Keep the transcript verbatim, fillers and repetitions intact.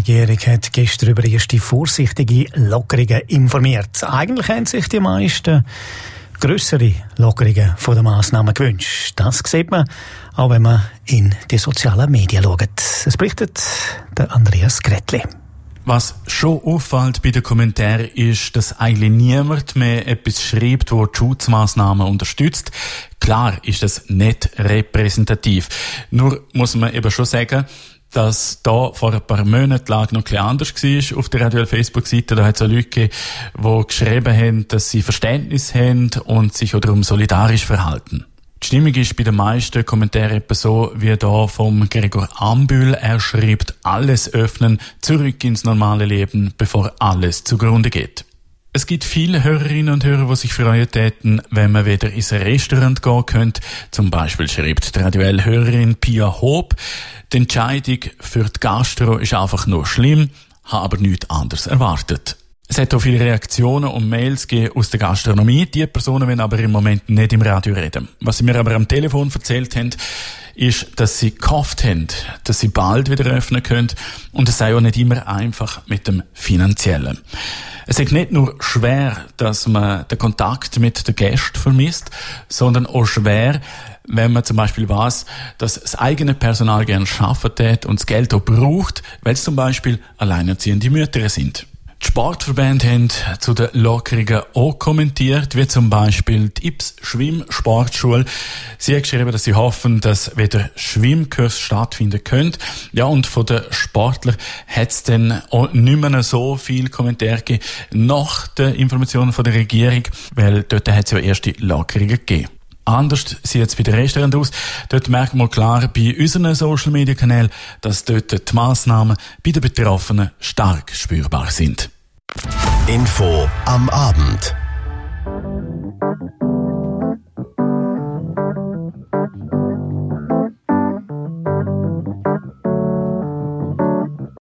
Regierung hat gestern über erste vorsichtige Lockerungen informiert. Eigentlich haben sich die meisten grössere Lockerungen von den Massnahmen gewünscht. Das sieht man, auch wenn man in die sozialen Medien schaut. Es berichtet der Andreas Gretli. Was schon auffällt bei den Kommentaren ist, dass eigentlich niemand mehr etwas schreibt, das die Schutzmaßnahmen unterstützt. Klar ist das nicht repräsentativ. Nur muss man eben schon sagen, dass da vor ein paar Monaten die Lage noch ein bisschen anders war auf der Radio Facebook-Seite. Da hat es auch Leute gegeben, die geschrieben haben, dass sie Verständnis haben und sich auch darum solidarisch verhalten. Die Stimmung ist bei den meisten Kommentaren etwa so wie da vom Gregor Ambühl. Er schreibt, alles öffnen, zurück ins normale Leben, bevor alles zugrunde geht. Es gibt viele Hörerinnen und Hörer, die sich freuen täten, wenn man wieder ins Restaurant gehen könnte. Zum Beispiel schreibt die radioelle Hörerin Pia Hob, die Entscheidung für die Gastro ist einfach nur schlimm, habe aber nichts anderes erwartet. Es hat auch viele Reaktionen und Mails gegeben aus der Gastronomie. Die Personen wollen aber im Moment nicht im Radio reden. Was sie mir aber am Telefon erzählt haben, ist, dass sie gehofft haben, dass sie bald wieder öffnen können. Und es sei auch nicht immer einfach mit dem Finanziellen. Es ist nicht nur schwer, dass man den Kontakt mit den Gästen vermisst, sondern auch schwer, wenn man zum Beispiel weiss, dass das eigene Personal gerne arbeiten und das Geld auch braucht, weil es zum Beispiel alleinerziehende Mütter sind. Die Sportverbände haben zu den Lockerungen auch kommentiert, wie zum Beispiel die I P S Schwimm-Sportschule. Sie haben geschrieben, dass sie hoffen, dass wieder Schwimmkurse stattfinden können. Ja, und von den Sportlern hat es dann auch nicht mehr so viele Kommentare gegeben nach den Informationen von der Regierung, weil dort hat es ja erste Lockerungen gegeben. Anders sieht es bei den Restaurants aus. Dort merken wir klar bei unseren Social-Media-Kanälen, dass dort die Massnahmen bei den Betroffenen stark spürbar sind. Info am Abend.